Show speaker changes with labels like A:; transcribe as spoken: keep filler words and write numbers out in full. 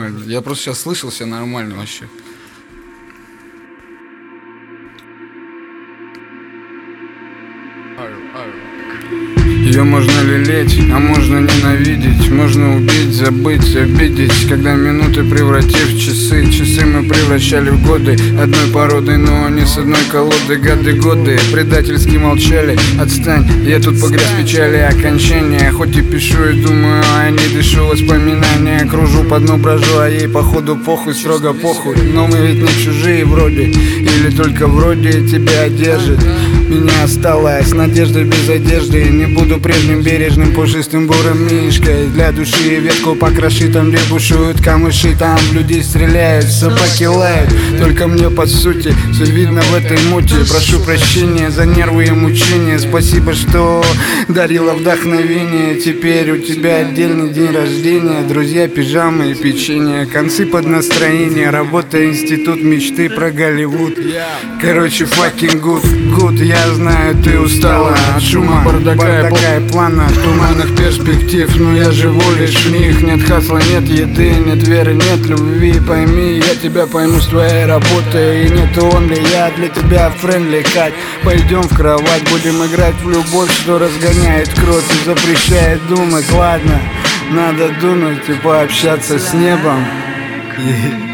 A: нормально. Я просто сейчас слышал себя нормально вообще. Ее можно лелеять, а можно ненавидеть. Можно убить, забыть, обидеть. Когда минуты превратив в часы. Часы мы превращали в годы одной породы, но не с одной колоды. Гады годы предательски молчали. Отстань, я тут погряз в печали окончания. Хоть и пишу и думаю, а не дышу воспоминания. Кружу по дну, брожу, а ей походу похуй, строго похуй. Но мы ведь не чужие вроде, или только вроде тебя держит. Меня осталось надежда без одежды. Не буду прежним бережным пушистым бурым мишкой. Для души ветку покроши, там где бушуют камыши. Там в людей стреляют, собаки лают. Только мне по сути все видно в этой мути. Прошу прощения за нервы и мучения. Спасибо, что дарила вдохновение. Теперь у тебя отдельный день рождения. Друзья, пижамы и печенье. Концы под настроение. Работа, институт мечты про Голливуд. Короче, fucking good, good. Я знаю, ты устала от шума, бардака и плана, туманных перспектив. Но я живу лишь в них. Нет хасла, нет еды, нет веры, нет любви. Пойми, я тебя пойму с твоей работой. И нет он ли, я для тебя френдли, Кать. Пойдем в кровать, будем играть в любовь, что разгоняет кровь и запрещает думать. Ладно, надо думать и пообщаться с небом.